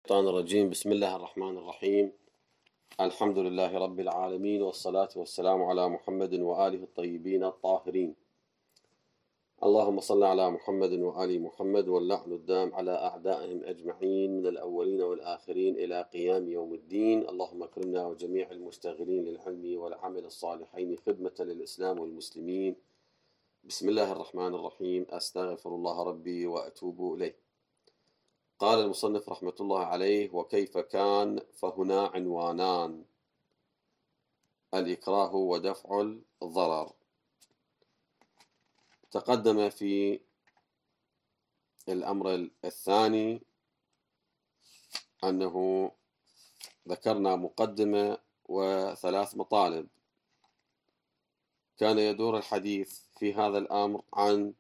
الشيطان الرجيم. بسم الله الرحمن الرحيم. الحمد لله رب العالمين، والصلاة والسلام على محمد وآله الطيبين الطاهرين. اللهم صل على محمد وآل محمد، واللعن الدام على أعدائهم أجمعين من الأولين والآخرين إلى قيام يوم الدين. اللهم اكرمنا وجميع المشتغلين للعلم والعمل الصالحين خدمة للإسلام والمسلمين. بسم الله الرحمن الرحيم. أستغفر الله ربي وأتوب إليه. قال المصنف رحمة الله عليه: وكيف كان؟ فهنا عنوانان: الإكراه ودفع الضرر. تقدم في الأمر الثاني أنه ذكرنا مقدمة وثلاث مطالب. كان يدور الحديث في هذا الأمر عن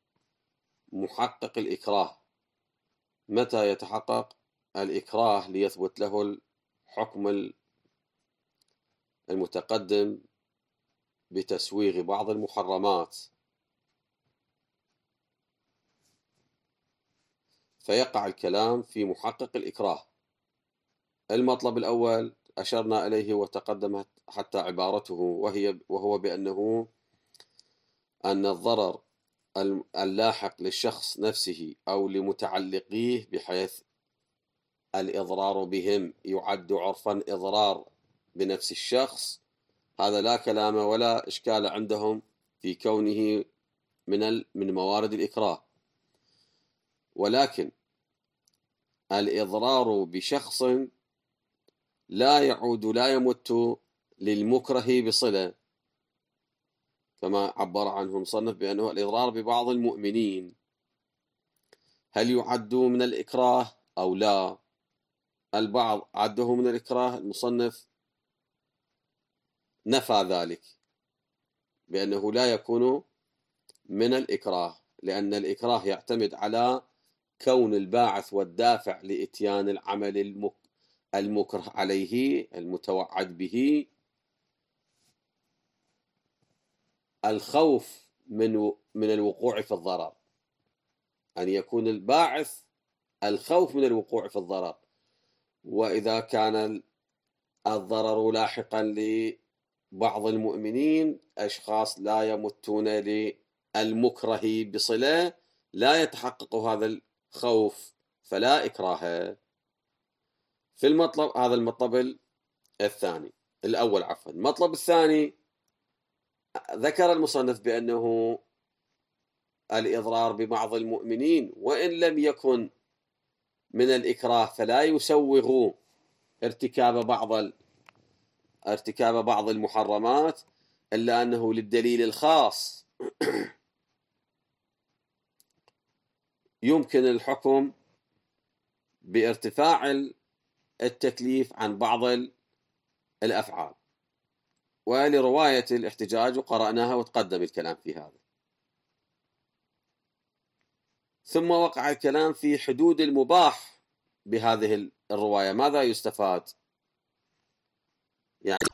محقق الإكراه، متى يتحقق الإكراه ليثبت له الحكم المتقدم بتسويغ بعض المحرمات، فيقع الكلام في محقق الإكراه. المطلب الأول أشرنا إليه وتقدمت حتى عبارته، وهو بأنه أن الضرر اللاحق للشخص نفسه أو لمتعلقيه، بحيث الإضرار بهم يعد عرفا إضرار بنفس الشخص، هذا لا كلام ولا إشكال عندهم في كونه من موارد الإكراه. ولكن الإضرار بشخص لا يمت للمكره بصلة، كما عبر عنه المصنف بأنه الإضرار ببعض المؤمنين، هل يعد من الإكراه أو لا؟ البعض عده من الإكراه، المصنف نفى ذلك بأنه لا يكون من الإكراه، لأن الإكراه يعتمد على كون الباعث والدافع لإتيان العمل المكره عليه المتوعد به الخوف من الوقوع في الضرر، أن يكون الباعث الخوف من الوقوع في الضرر. وإذا كان الضرر لاحقا لبعض المؤمنين، أشخاص لا يمتون للمكره بصلة، لا يتحقق هذا الخوف، فلا إكراه. في هذا المطلب الثاني الأول عفوا. المطلب الثاني ذكر المصنف بأنه الإضرار ببعض المؤمنين وإن لم يكن من الإكراه، فلا يسوغ ارتكاب بعض المحرمات، إلا أنه للدليل الخاص يمكن الحكم بارتفاع التكليف عن بعض الأفعال. ولرواية الاحتجاج وقرأناها وتقدم الكلام في هذا. ثم وقع الكلام في حدود المباح بهذه الرواية. ماذا يستفاد؟ يعني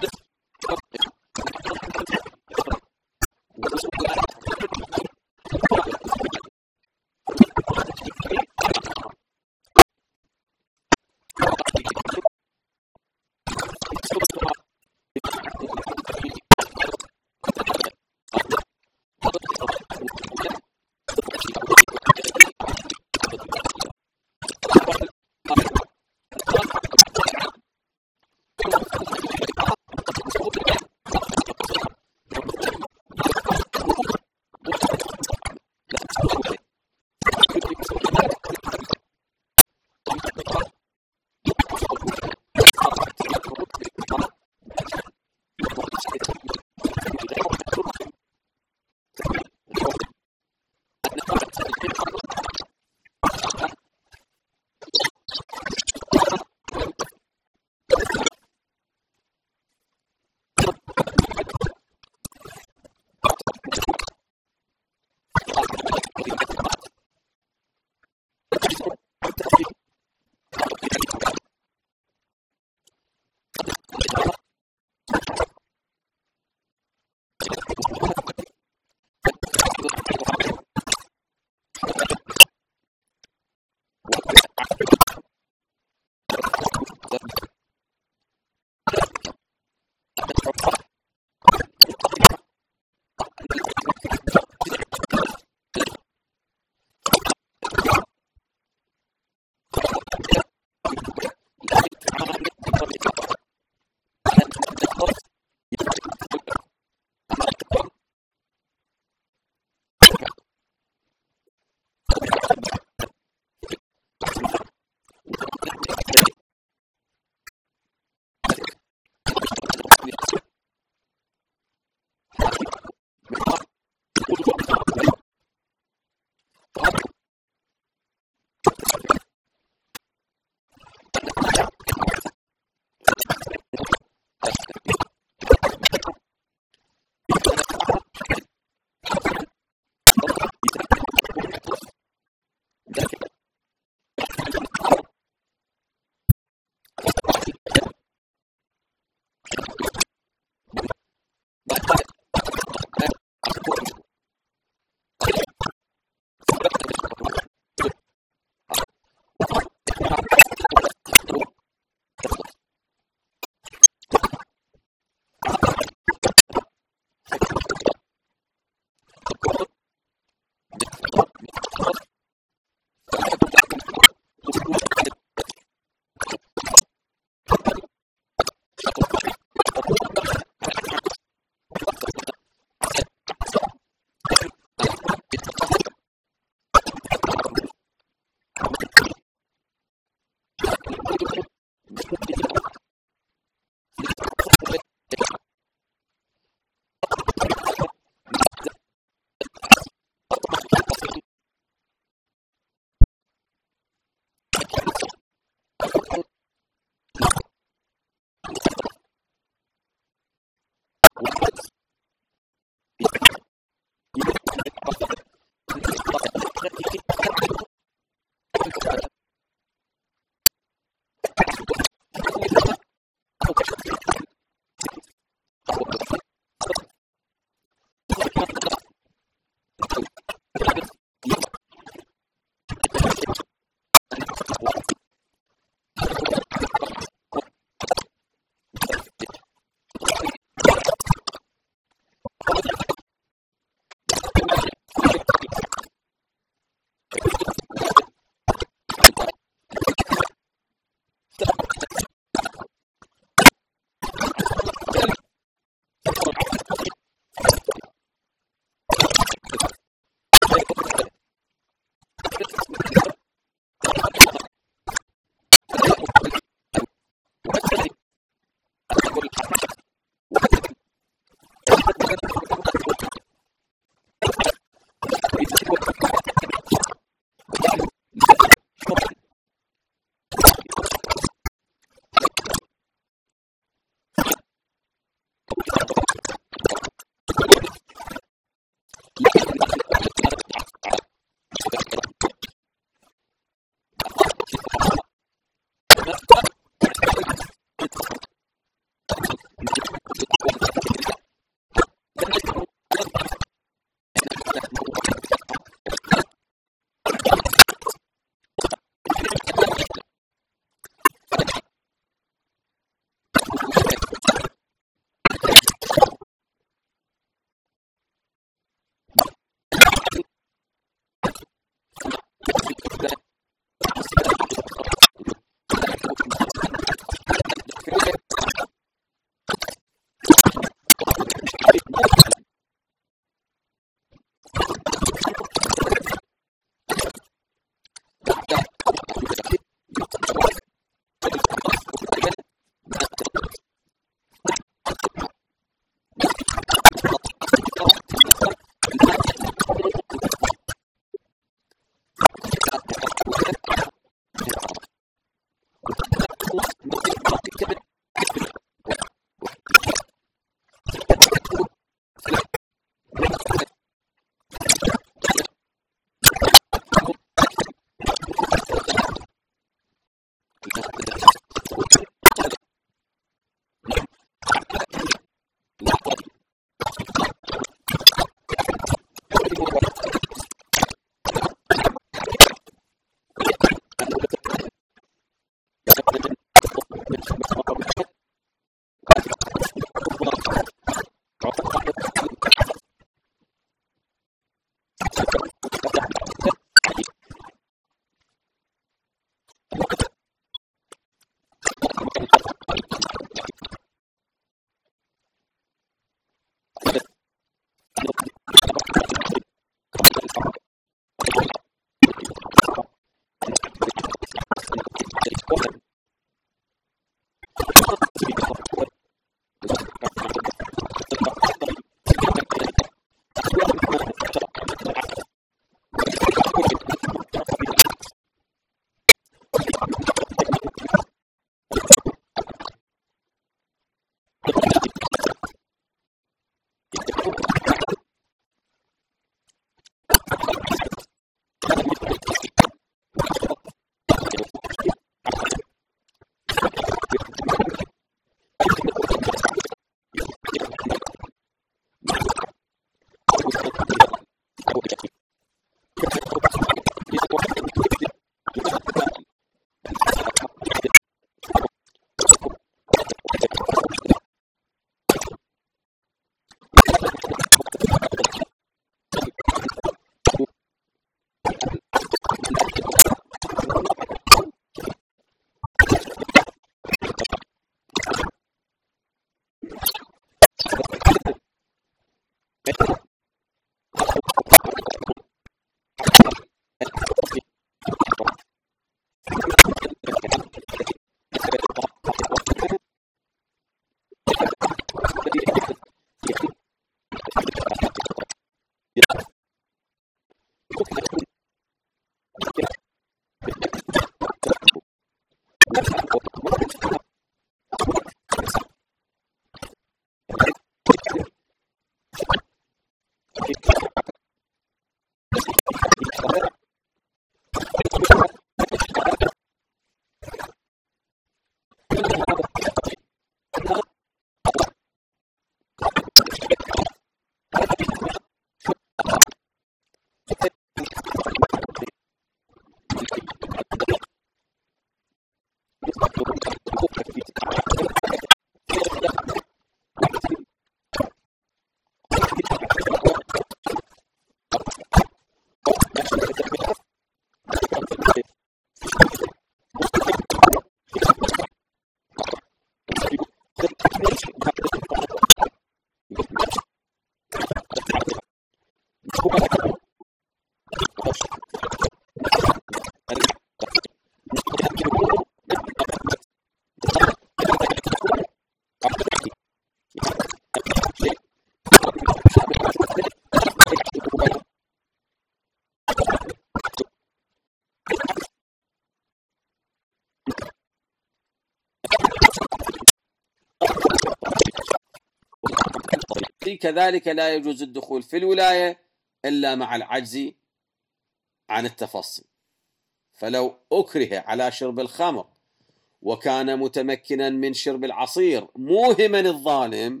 كذلك لا يجوز الدخول في الولاية إلا مع العجز عن التفصي. فلو أكره على شرب الخمر وكان متمكنا من شرب العصير موهما الظالم،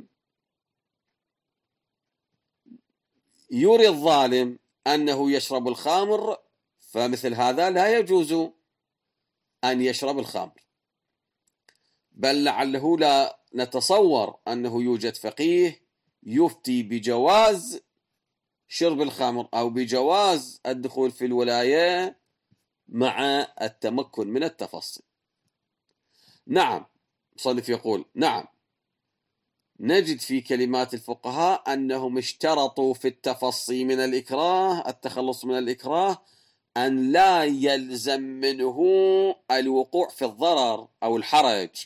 يري الظالم أنه يشرب الخمر، فمثل هذا لا يجوز أن يشرب الخمر، بل لعله لا نتصور أنه يوجد فقيه يفتي بجواز شرب الخمر أو بجواز الدخول في الولاية مع التمكن من التفصي. نعم، مصنف يقول نعم، نجد في كلمات الفقهاء أنهم اشترطوا في التفصي من الإكراه، التخلص من الإكراه، أن لا يلزم منه الوقوع في الضرر أو الحرج.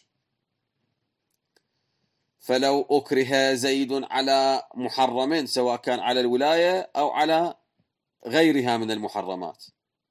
فلو أكره زيد على محرم سواء كان على الولاية أو على غيرها من المحرمات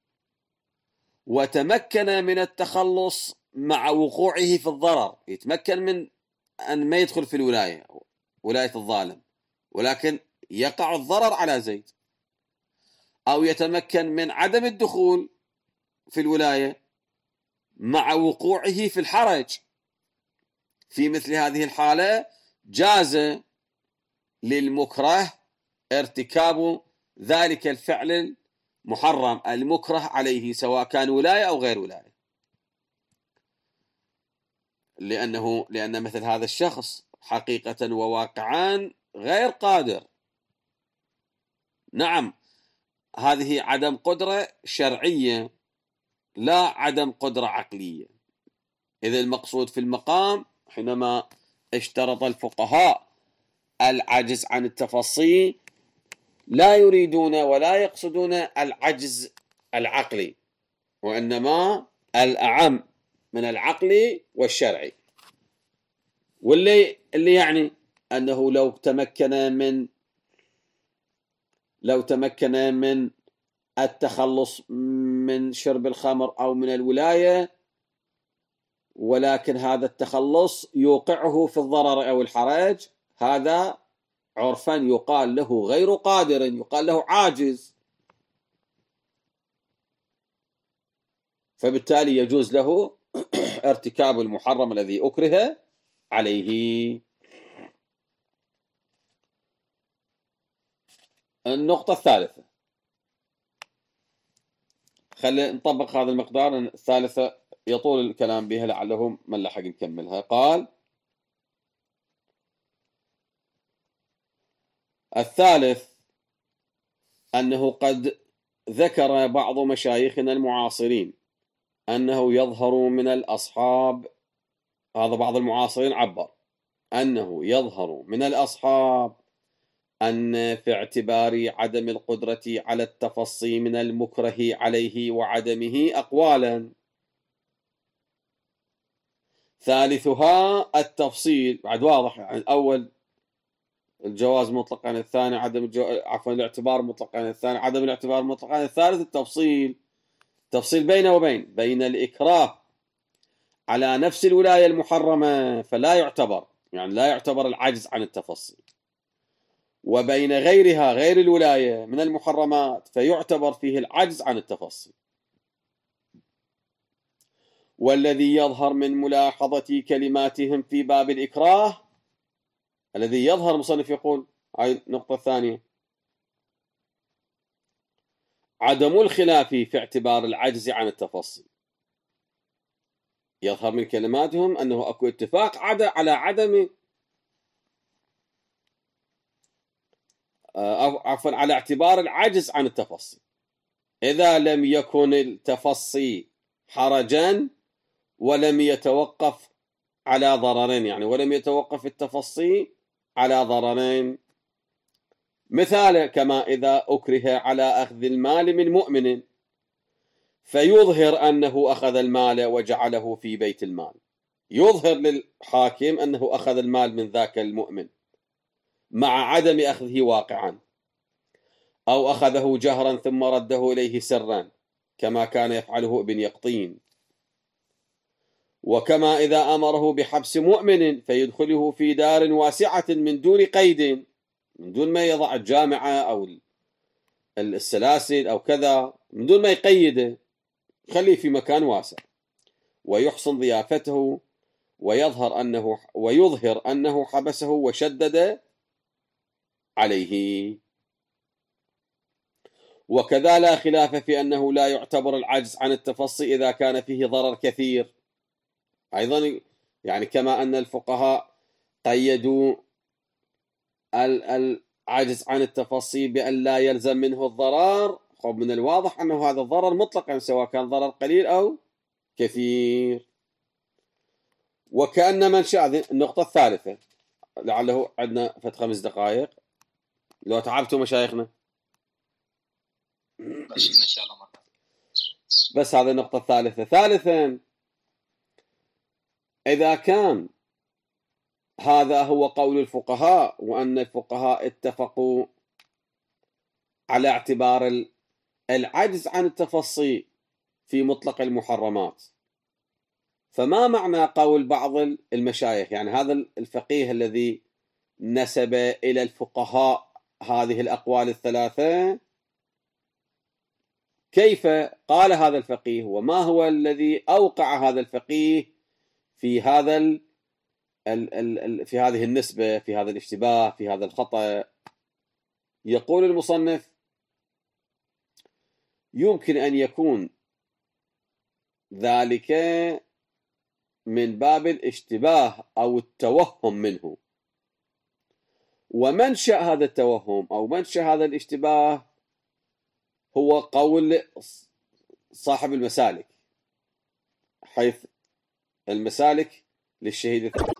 وتمكن من التخلص مع وقوعه في الضرر، يتمكن من أن ما يدخل في الولاية، ولاية الظالم، ولكن يقع الضرر على زيد، أو يتمكن من عدم الدخول في الولاية مع وقوعه في الحرج. في مثل هذه الحالة جاز للمكره ارتكاب ذلك الفعل المحرم المكره عليه سواء كان ولاية أو غير ولاية، لأن مثل هذا الشخص حقيقة وواقعا غير قادر. نعم، هذه عدم قدرة شرعية لا عدم قدرة عقلية. إذا المقصود في المقام حينما اشترط الفقهاء العجز عن التفصي لا يريدون ولا يقصدون العجز العقلي، وإنما الأعم من العقلي والشرعي، واللي يعني أنه لو تمكن من التخلص من شرب الخمر أو من الولاية، ولكن هذا التخلص يوقعه في الضرر أو الحرج، هذا عرفا يقال له غير قادر، يقال له عاجز، فبالتالي يجوز له ارتكاب المحرم الذي أكره عليه. النقطة الثالثة، خلينا نطبق هذا المقدار. الثالثة يطول الكلام بها لعله من لحق نكملها. قال الثالث أنه قد ذكر بعض مشايخنا المعاصرين أنه يظهر من الأصحاب، هذا بعض المعاصرين عبر أنه يظهر من الأصحاب أن في اعتبار عدم القدرة على التفصي من المكره عليه وعدمه أقوالا، ثالثها التفصيل، بعد واضح يعني الأول الجواز مطلقا، الثاني الاعتبار مطلقا، الثاني عدم الاعتبار مطلقا، الثالث التفصيل، تفصيل بينه وبين الإكراه على نفس الولاية المحرمة فلا يعتبر، يعني لا يعتبر العجز عن التفصي، وبين غيرها غير الولاية من المحرمات فيعتبر فيه العجز عن التفصي. والذي يظهر من ملاحظة كلماتهم في باب الإكراه، الذي يظهر، مصنف يقول هاي النقطة الثانية، عدم الخلاف في اعتبار العجز عن التفصي. يظهر من كلماتهم أنه أكو اتفاق على عدم على اعتبار العجز عن التفصي إذا لم يكن التفصي حرجا ولم يتوقف على ضررين، يعني ولم يتوقف التفصي على ضررين مثال كما إذا أكره على أخذ المال من مؤمن فيظهر أنه أخذ المال وجعله في بيت المال، يظهر للحاكم أنه أخذ المال من ذاك المؤمن مع عدم أخذه واقعا، أو أخذه جهرا ثم رده إليه سرا كما كان يفعله ابن يقطين. وكما إذا أمره بحبس مؤمن فيدخله في دار واسعة من دون قيد، من دون ما يضع الجامعة أو السلاسل أو كذا، من دون ما يقيده، خليه في مكان واسع، ويحسن ضيافته ويظهر أنه حبسه وشدد عليه. وكذا لا خلاف في أنه لا يعتبر العجز عن التفصي إذا كان فيه ضرر كثير. أيضا يعني كما أن الفقهاء قيدوا العجز عن التفصي بأن لا يلزم منه الضرر، من الواضح أنه هذا الضرر مطلقا سواء كان ضرر قليل أو كثير. وكأن من شاء النقطة الثالثة، لعله عندنا فت 5 دقائق لو تعبتوا مشايخنا، إن شاء الله مرة. بس هذه النقطة الثالثة. ثالثا، إذا كان هذا هو قول الفقهاء وأن الفقهاء اتفقوا على اعتبار العجز عن التفصي في مطلق المحرمات، فما معنى قول بعض المشايخ، يعني هذا الفقيه الذي نسب إلى الفقهاء هذه الأقوال الثلاثة، كيف قال هذا الفقيه وما هو الذي أوقع هذا الفقيه في في هذه النسبة، في هذا الاشتباه، في هذا الخطأ؟ يقول المصنف: يمكن أن يكون ذلك من باب الاشتباه أو التوهم منه، ومنشأ هذا التوهم أو منشأ هذا الاشتباه هو قول صاحب المسالك، حيث المسالك للشهيد الثاني.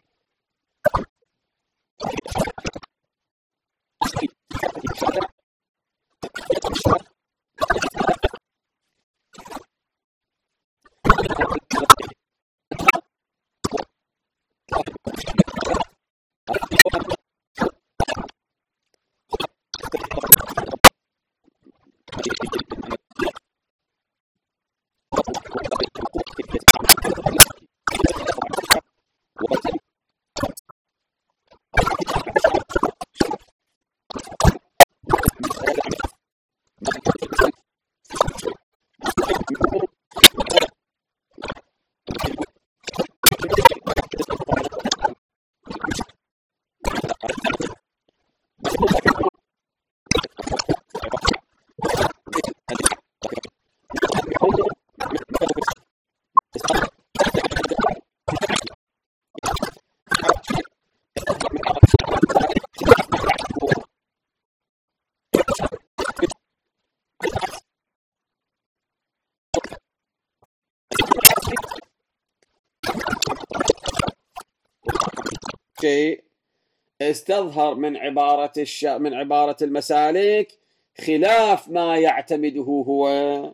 شيء استظهر من عبارة المسالك خلاف ما يعتمده هو،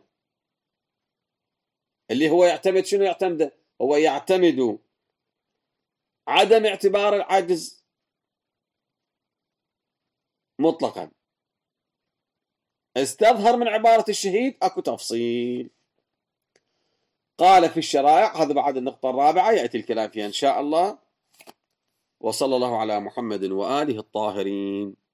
اللي هو يعتمد شنو يعتمده؟ هو يعتمد عدم اعتبار العجز مطلقا. استظهر من عبارة الشهيد اكو تفصيل. قال في الشرائع، هذا بعد النقطة الرابعة يأتي الكلام فيها إن شاء الله. وصلى الله على محمد وآله الطاهرين.